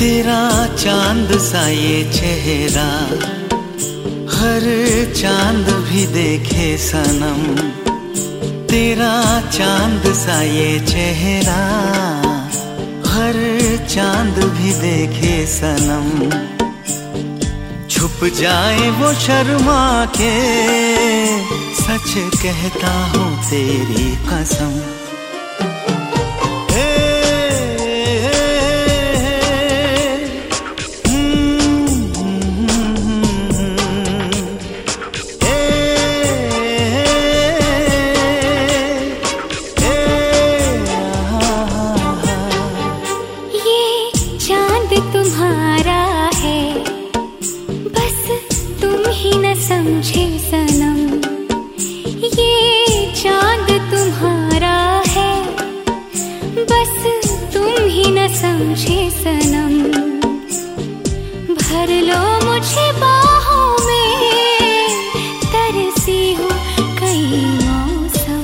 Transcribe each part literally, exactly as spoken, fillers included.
तेरा चांद सा ये चेहरा, हर चांद भी देखे सनम। तेरा चांद सा ये चेहरा, हर चांद भी देखे सनम। छुप जाए वो शर्मा के, सच कहता हूँ तेरी कसम। तुम्हारा है, बस तुम ही न समझे सनम। ये चांद तुम्हारा है, बस तुम ही न समझे सनम। भर लो मुझे बाहों में, तरसी हूँ कई मौसम।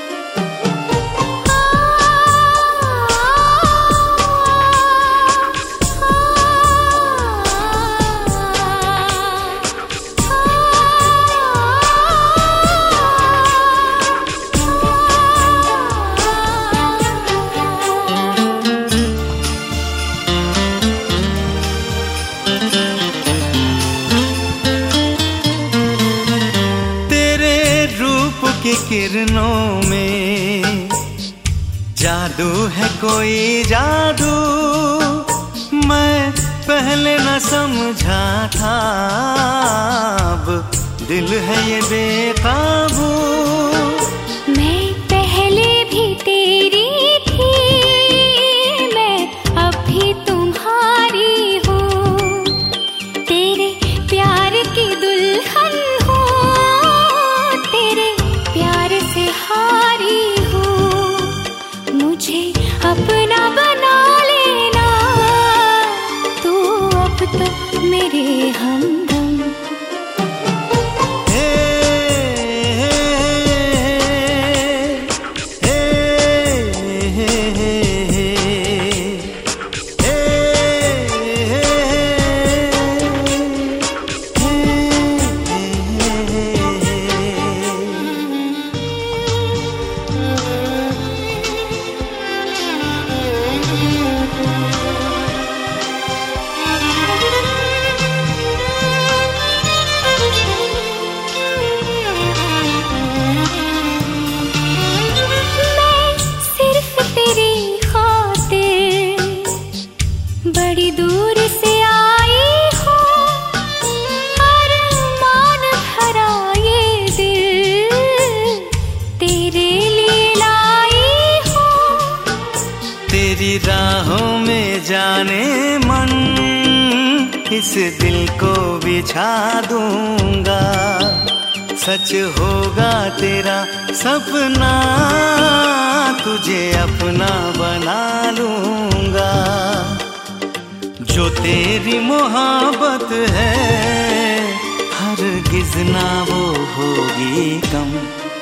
की किरणों में जादू है, कोई जादू मैं पहले न समझा था। अब दिल है ये बेकाबू। मैं पहले भी तेरी थी, मैं अब भी तुम्हारी हूँ। तेरे प्यार की दुल्हन हारी हूँ। मुझे अपना बना लेना, तू अब तो मेरे हमदम। बड़ी दूर से आई हूँ, अरमान भरा ये दिल तेरे लिए लाई हूँ। तेरी राहों में जाने मन, इस दिल को बिछा दूंगा। सच होगा तेरा सपना, तुझे अपना बना लूंगा। जो तेरी मोहब्बत है, हरगिज़ ना वो होगी कम।